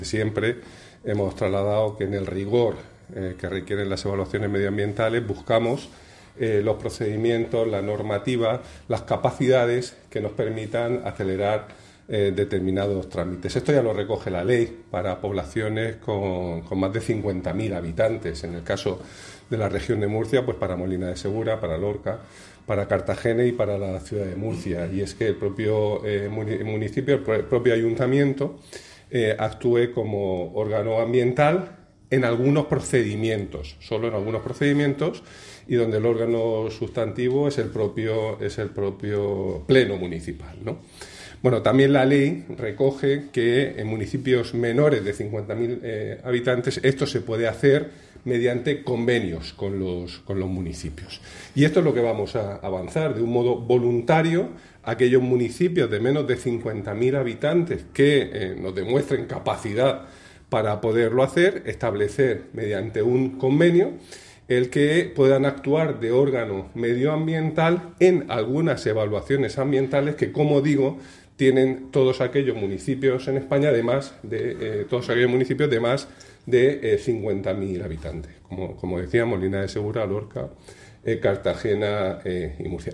Siempre hemos trasladado que en el rigor que requieren las evaluaciones medioambientales buscamos los procedimientos, la normativa, las capacidades que nos permitan acelerar determinados trámites. Esto ya lo recoge la ley para poblaciones con más de 50.000 habitantes. En el caso de la región de Murcia, pues para Molina de Segura, para Lorca, para Cartagena y para la ciudad de Murcia. Y es que el propio municipio, el propio ayuntamiento, actúe como órgano ambiental en algunos procedimientos, solo en algunos procedimientos, y donde el órgano sustantivo es el propio pleno municipal, ¿no? Bueno, también la ley recoge que en municipios menores de 50.000 habitantes esto se puede hacer mediante convenios con los municipios. Y esto es lo que vamos a avanzar de un modo voluntario. Aquellos municipios de menos de 50.000 habitantes que nos demuestren capacidad para poderlo hacer, establecer mediante un convenio el que puedan actuar de órgano medioambiental en algunas evaluaciones ambientales que, como digo, tienen todos aquellos municipios en España, además de todos aquellos municipios de más de 50.000 habitantes, como decía, Molina de Segura, Lorca, Cartagena y Murcia.